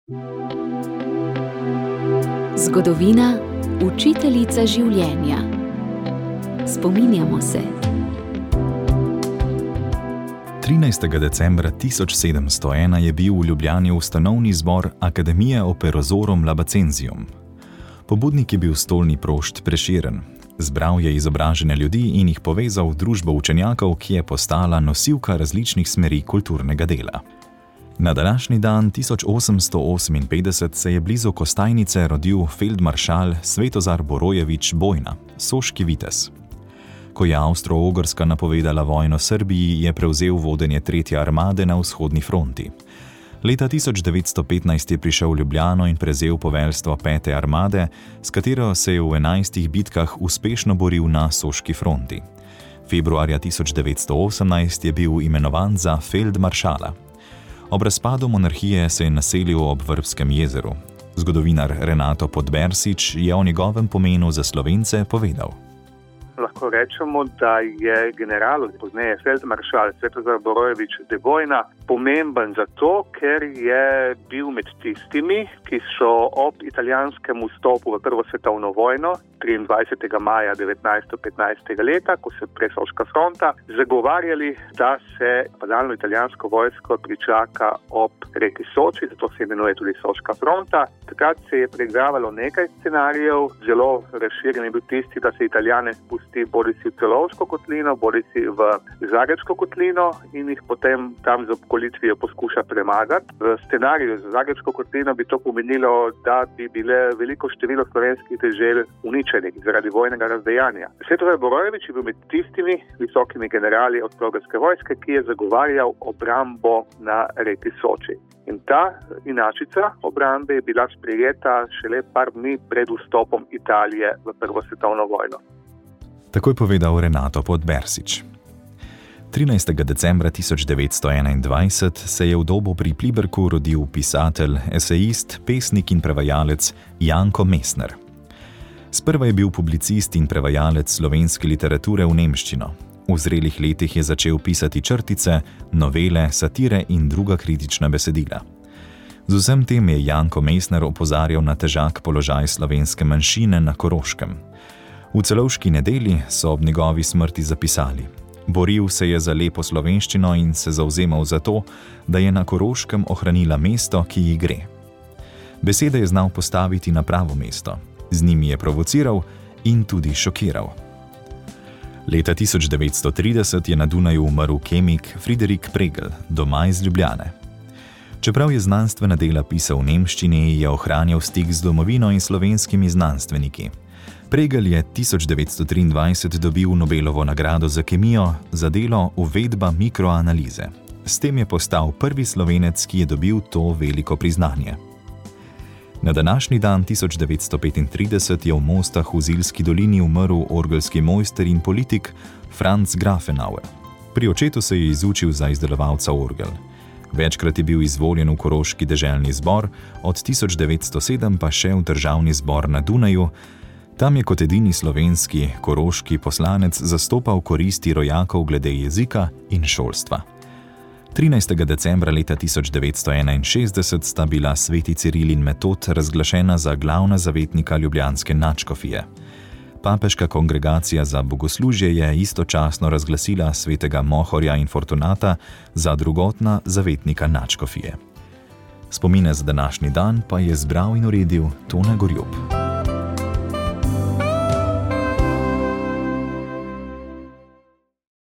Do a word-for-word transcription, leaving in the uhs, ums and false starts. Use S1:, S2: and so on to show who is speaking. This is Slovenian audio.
S1: Zgodovina, učiteljica življenja. Spominjamo se.
S2: trinajstega decembra tisoč sedemsto ena je bil v Ljubljani ustanovni zbor Academia Operosorum Labacensium. Pobudnik je bil stolni prošt Prešeren. Zbral je izobražene ljudi in jih povezal v družbo učenjakov, ki je postala nosilka različnih smeri kulturnega dela. Na današnji dan tisoč osemsto oseminpetdeset se je blizu Kostajnice rodil feldmaršal Svetozar Borojevič Bojna, soški vitez. Ko je Avstro-Ogrska napovedala vojno Srbiji, je prevzel vodenje tretje armade na vzhodni fronti. Leta tisoč devetsto petnajst je prišel v Ljubljano in prevzel poveljstvo pete armade, s katero se je v enajstih bitkah uspešno boril na soški fronti. Februarja tisoč devetsto osemnajst je bil imenovan za feldmaršala. Ob razpadu monarhije se je naselil ob Vrbskem jezeru. Zgodovinar Renato Podbersič je o njegovem pomenu za Slovence povedal.
S3: Lahko rečemo, da je general, pozneje feldmaršal Svetozar Borojevič Bojna, pomemben zato, ker je bil med tistimi, ki so ob italijanskem vstopu v Prvo svetovno vojno triindvajsetega maja devetnajststo petnajstega leta, ko se odpre Soška fronta, zagovarjali, da se padalno italijansko vojsko pričaka ob reki Soči, zato se imenuje tudi Soška fronta. Takrat se je preigravalo nekaj scenarijev, zelo razširjen je bil tisti, da se Italijane spusti bodisi v Celovško kotlino, bodisi v Zagrebško kotlino in jih potem tam z obkolitvijo poskuša premagati. V scenariju za Zagrebško kotlino bi to pomenilo, da bi bile veliko število slovenskih dežel uničenih zaradi vojnega razdejanja. Svetozar Borojevič je bil med tistimi visokimi generali Avstro-Ogrske vojske, ki je zagovarjal obrambo na reki Soči. In ta inačica obrambe je bila sprejeta šele par dni pred vstopom Italije v Prvo svetovno vojno.
S2: Tako je povedal Renato Podbersič. trinajstega decembra tisoč devetsto enaindvajset se je v Dobu pri Pliberku rodil pisatelj, esejist, pesnik in prevajalec Janko Mestner. Sprva je bil publicist in prevajalec slovenske literature v nemščino. V zrelih letih je začel pisati črtice, novele, satire in druga kritična besedila. Z vsem tem je Janko Mestner opozarjal na težak položaj slovenske manjšine na Koroškem. V Celovški nedelji so ob njegovi smrti zapisali: boril se je za lepo slovenščino in se zavzemal za to, da je na Koroškem ohranila mesto, ki ji gre. Besede je znal postaviti na pravo mesto. Z njimi je provociral in tudi šokiral. Leta tisoč devetsto trideset je na Dunaju umrl kemik Friderik Pregl, doma iz Ljubljane. Čeprav je znanstvena dela pisal v nemščini, je ohranjal stik z domovino in slovenskimi znanstveniki. Pregl je tisoč devetsto triindvajset dobil Nobelovo nagrado za kemijo za delo Uvedba mikroanalize. S tem je postal prvi Slovenec, ki je dobil to veliko priznanje. Na današnji dan tisoč devetsto petintrideset je v Mostah v Zilski dolini umrl orgelski mojster in politik Franz Grafenauer. Pri očetu se je izučil za izdelovalca orgel. Večkrat je bil izvoljen v Koroški deželni zbor, od tisoč devetsto sedem pa še v državni zbor na Dunaju. Tam je kot edini slovenski koroški poslanec zastopal koristi rojakov glede jezika in šolstva. trinajstega decembra leta tisoč devetsto enainšestdeset sta bila sveti Ciril in Metod razglašena za glavna zavetnika ljubljanske nadškofije. Papeška kongregacija za bogoslužje je istočasno razglasila svetega Mohorja in Fortunata za drugotna zavetnika nadškofije. Spomine za današnji dan pa je zbral in uredil Tone Gorjup.